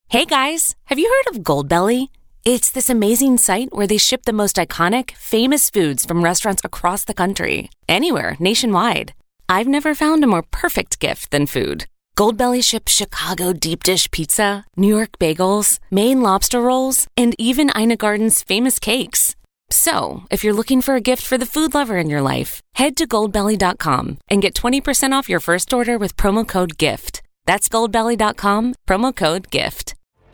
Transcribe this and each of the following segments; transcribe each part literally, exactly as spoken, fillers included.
Hey guys, have you heard of Goldbelly? It's this amazing site where they ship the most iconic, famous foods from restaurants across the country, anywhere, nationwide. I've never found a more perfect gift than food. Goldbelly ships Chicago deep dish pizza, New York bagels, Maine lobster rolls, and even Ina Garden's famous cakes. So, if you're looking for a gift for the food lover in your life, head to goldbelly dot com and get twenty percent off your first order with promo code GIFT. That's goldbelly dot com, promo code GIFT.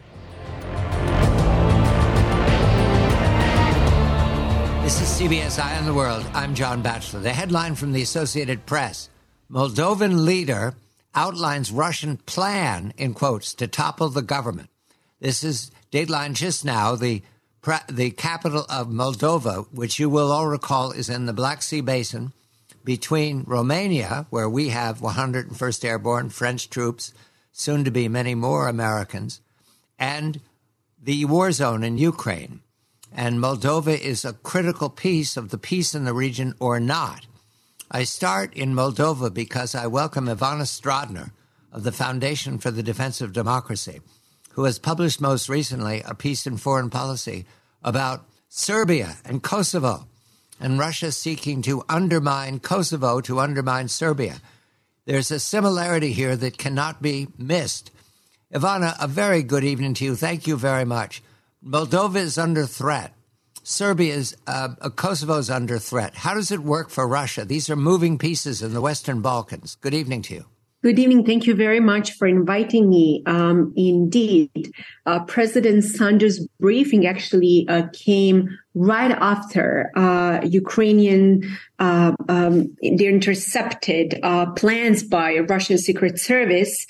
This is C B S Eye on the World. I'm John Batchelor. The headline from the Associated Press: Moldovan leader outlines Russian plan, in quotes, to topple the government. This is Dateline just now. The the capital of Moldova, which you will all recall is in the Black Sea Basin between Romania, where we have one hundred first Airborne, French troops, soon to be many more Americans, and the war zone in Ukraine. And Moldova is a critical piece of the peace in the region or not. I start in Moldova because I welcome Ivana Strodner of the Foundation for the Defense of Democracy, who has published most recently a piece in Foreign Policy about Serbia and Kosovo, and Russia seeking to undermine Kosovo to undermine Serbia. There's a similarity here that cannot be missed. Ivana, a very good evening to you. Thank you very much. Moldova is under threat. Serbia is, uh, Kosovo is under threat. How does it work for Russia? These are moving pieces in the Western Balkans. Good evening to you. Good evening. Thank you very much for inviting me. Um, indeed, uh, President Sanders' briefing actually uh, came right after uh, Ukrainian, uh, um, they intercepted uh, plans by Russian Secret Service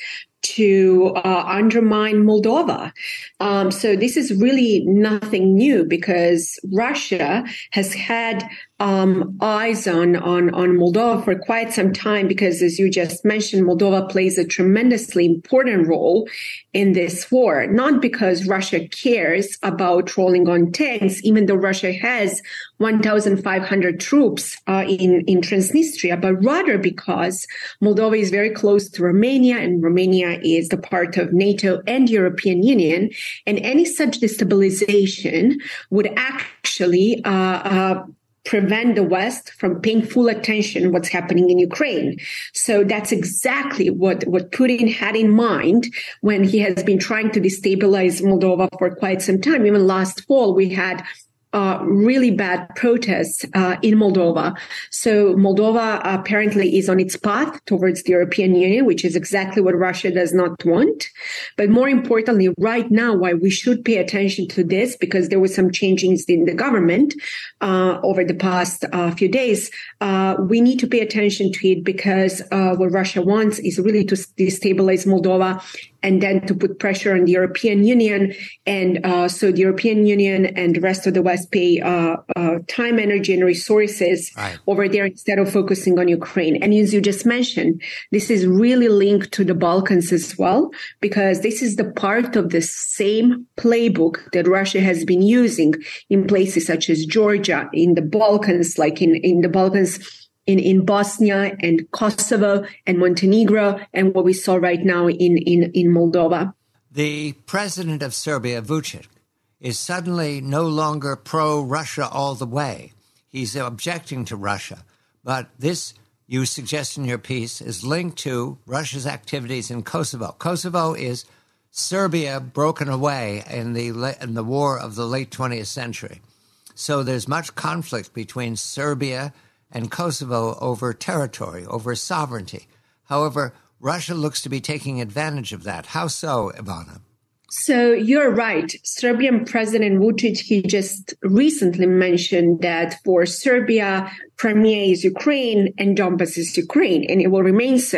to uh, undermine Moldova. Um, so this is really nothing new because Russia has had um, eyes on, on, on Moldova for quite some time because, as you just mentioned, Moldova plays a tremendously important role in this war, not because Russia cares about rolling on tanks, even though Russia has one thousand five hundred troops uh, in, in Transnistria, but rather because Moldova is very close to Romania, and Romania is the part of NATO and European Union, and any such destabilization would actually uh, uh, prevent the West from paying full attention what's happening in Ukraine. So that's exactly what, what Putin had in mind when he has been trying to destabilize Moldova for quite some time. Even last fall, we had Uh, really bad protests uh, in Moldova. So Moldova apparently is on its path towards the European Union, which is exactly what Russia does not want. But more importantly, right now, why we should pay attention to this, because there were some changes in the government uh, over the past uh, few days. Uh, we need to pay attention to it because uh, what Russia wants is really to destabilize Moldova and then to put pressure on the European Union. And uh, so the European Union and the rest of the West pay uh, uh, time, energy, and resources right. over there instead of focusing on Ukraine. And as you just mentioned, this is really linked to the Balkans as well, because this is the part of the same playbook that Russia has been using in places such as Georgia, in the Balkans, like in, in the Balkans, In, in Bosnia and Kosovo and Montenegro, and what we saw right now in, in, in Moldova. The president of Serbia, Vučić, is suddenly no longer pro-Russia all the way. He's objecting to Russia. But this, you suggest in your piece, is linked to Russia's activities in Kosovo. Kosovo is Serbia broken away in the, in the war of the late twentieth century. So there's much conflict between Serbia and Kosovo over territory, over sovereignty. However, Russia looks to be taking advantage of that. How so, Ivana? So you're right. Serbian President Vučić, he just recently mentioned that for Serbia, Crimea is Ukraine and Donbas is Ukraine, and it will remain so.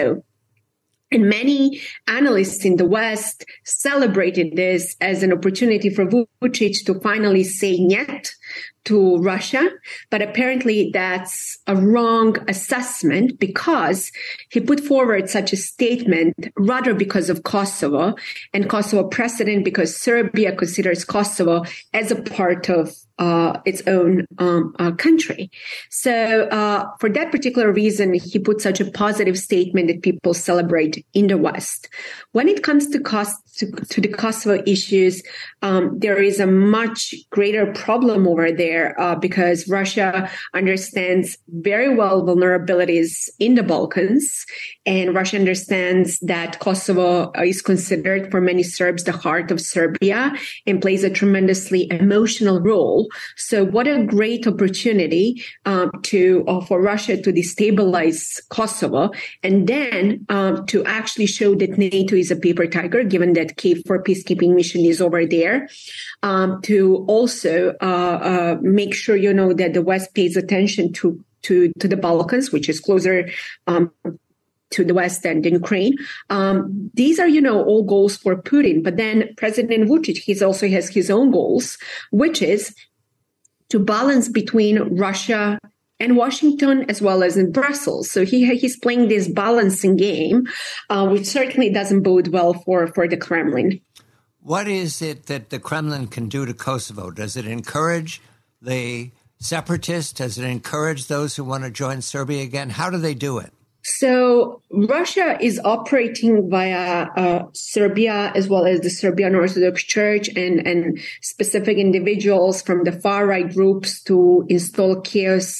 And many analysts in the West celebrated this as an opportunity for Vučić to finally say "niet" to Russia, but apparently that's a wrong assessment because he put forward such a statement rather because of Kosovo and Kosovo precedent, because Serbia considers Kosovo as a part of uh, its own um, uh, country. So uh, for that particular reason, he put such a positive statement that people celebrate in the West. When it comes to cost to, to the Kosovo issues, um, there is a much greater problem over there uh, because Russia understands very well vulnerabilities in the Balkans, and Russia understands that Kosovo is considered for many Serbs the heart of Serbia and plays a tremendously emotional role. So what a great opportunity um, to uh, for Russia to destabilize Kosovo and then um, to actually show that NATO is a paper tiger, given that K F O R peacekeeping mission is over there, um, to also uh, uh, make sure, you know, that the West pays attention to to, to the Balkans, which is closer um, to the West and in Ukraine. Um, these are, you know, all goals for Putin. But then President Vučić, he also has his own goals, which is to balance between Russia and Washington as well as in Brussels. So he he's playing this balancing game, uh, which certainly doesn't bode well for, for the Kremlin. What is it that the Kremlin can do to Kosovo? Does it encourage the separatists? Does it encourage those who want to join Serbia again? How do they do it? So Russia is operating via uh, Serbia as well as the Serbian Orthodox Church and, and specific individuals from the far-right groups to install chaos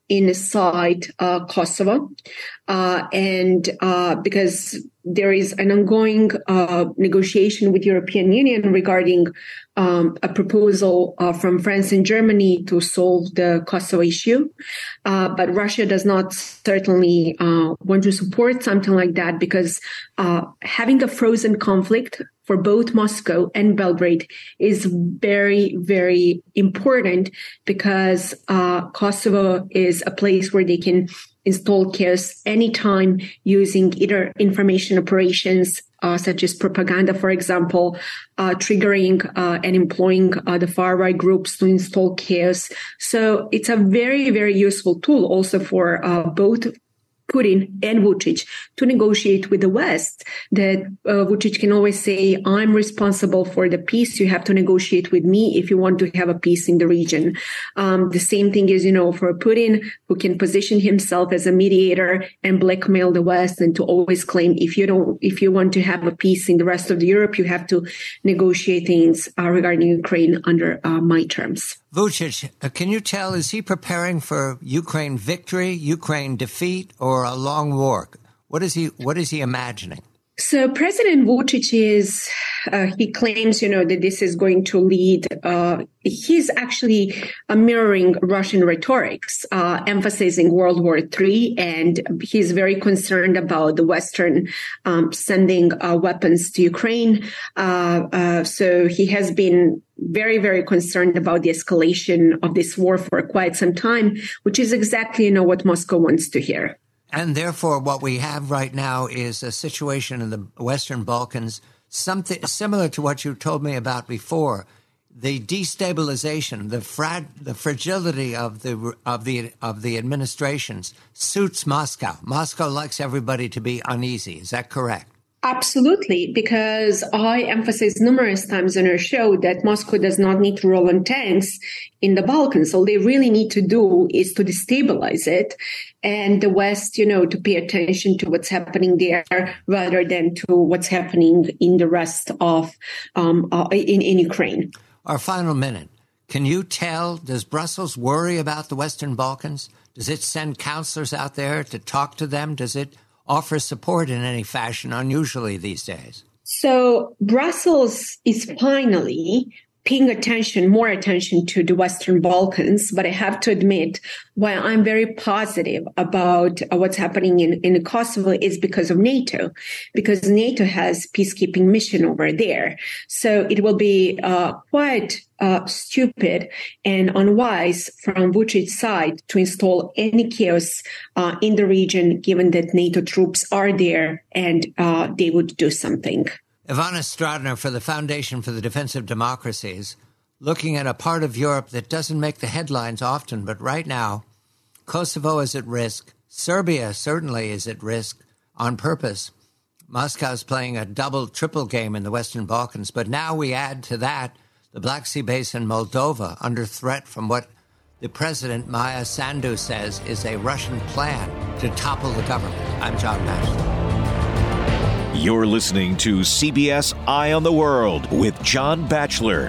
inside uh, Kosovo. Uh, and uh, because there is an ongoing uh, negotiation with European Union regarding um, a proposal uh, from France and Germany to solve the Kosovo issue. Uh, but Russia does not certainly uh, want to support something like that because uh, having a frozen conflict for both Moscow and Belgrade is very, very important because uh, Kosovo is a place where they can install chaos anytime using either information operations uh, such as propaganda, for example, uh, triggering uh, and employing uh, the far-right groups to install chaos. So it's a very, very useful tool also for uh, both Putin and Vučić to negotiate with the West, that uh, Vučić can always say, I'm responsible for the peace. You have to negotiate with me if you want to have a peace in the region. Um, the same thing is, you know, for Putin, who can position himself as a mediator and blackmail the West and to always claim, if you don't, if you want to have a peace in the rest of Europe, you have to negotiate things uh, regarding Ukraine under uh, my terms. Vučić, uh, can you tell, is he preparing for Ukraine victory, Ukraine defeat, or a long war? What is he, what is he imagining? So President Vučić is, uh, he claims, you know, that this is going to lead, uh, he's actually uh, mirroring Russian rhetorics, uh, emphasizing World War Three, and he's very concerned about the Western um, sending uh, weapons to Ukraine. Uh, uh, so he has been very, very concerned about the escalation of this war for quite some time, which is exactly, you know, what Moscow wants to hear. And therefore, what we have right now is a situation in the Western Balkans, something similar to what you told me about before. The destabilization, the fra- the fragility of the of the of the administrations suits Moscow. Moscow likes everybody to be uneasy. Is that correct? Absolutely, because I emphasized numerous times on our show that Moscow does not need to roll on tanks in the Balkans. All they really need to do is to destabilize it, and the West, you know, to pay attention to what's happening there rather than to what's happening in the rest of um, uh, in, in Ukraine. Our final minute. Can you tell, does Brussels worry about the Western Balkans? Does it send counselors out there to talk to them? Does it offer support in any fashion, unusually these days? So Brussels is finally paying attention, more attention to the Western Balkans. But I have to admit, while I'm very positive about uh, what's happening in, in Kosovo is because of NATO, because NATO has peacekeeping mission over there. So it will be uh, quite uh, stupid and unwise from Vučić's side to install any chaos uh, in the region, given that NATO troops are there and uh, they would do something. Ivana Stradner for the Foundation for the Defense of Democracies. looking at a part of Europe that doesn't make the headlines often, but right now, Kosovo is at risk. Serbia certainly is at risk on purpose. Moscow's playing a double, triple game in the Western Balkans. But now we add to that the Black Sea Basin, Moldova, under threat from what the president, Maya Sandu, says is a Russian plan to topple the government. I'm John Batchelor. You're listening to C B S Eye on the World with John Batchelor.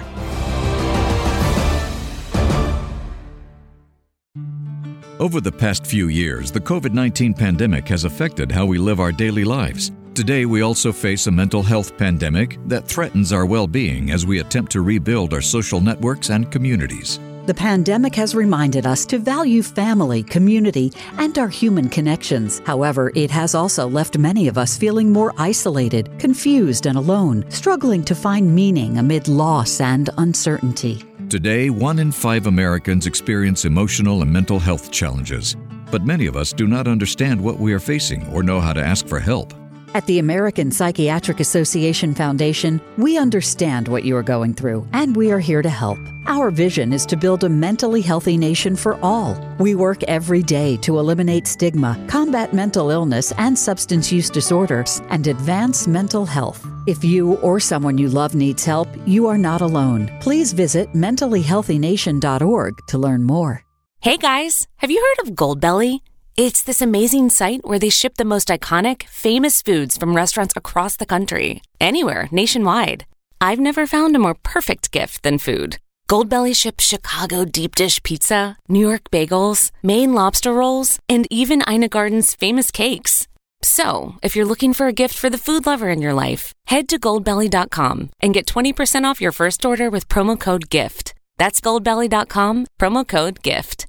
Over the past few years, the covid nineteen pandemic has affected how we live our daily lives. Today, we also face a mental health pandemic that threatens our well-being as we attempt to rebuild our social networks and communities. The pandemic has reminded us to value family, community, and our human connections. However, it has also left many of us feeling more isolated, confused, and alone, struggling to find meaning amid loss and uncertainty. Today, one in five Americans experience emotional and mental health challenges, but many of us do not understand what we are facing or know how to ask for help. At the American Psychiatric Association Foundation, we understand what you are going through, and we are here to help. Our vision is to build a mentally healthy nation for all. We work every day to eliminate stigma, combat mental illness and substance use disorders, and advance mental health. If you or someone you love needs help, you are not alone. Please visit mentally healthy nation dot org to learn more. Hey guys, have you heard of Goldbelly? It's this amazing site where they ship the most iconic, famous foods from restaurants across the country, anywhere, nationwide. I've never found a more perfect gift than food. Goldbelly ships Chicago deep dish pizza, New York bagels, Maine lobster rolls, and even Ina Garden's famous cakes. So, if you're looking for a gift for the food lover in your life, head to goldbelly dot com and get twenty percent off your first order with promo code GIFT. That's goldbelly dot com, promo code GIFT.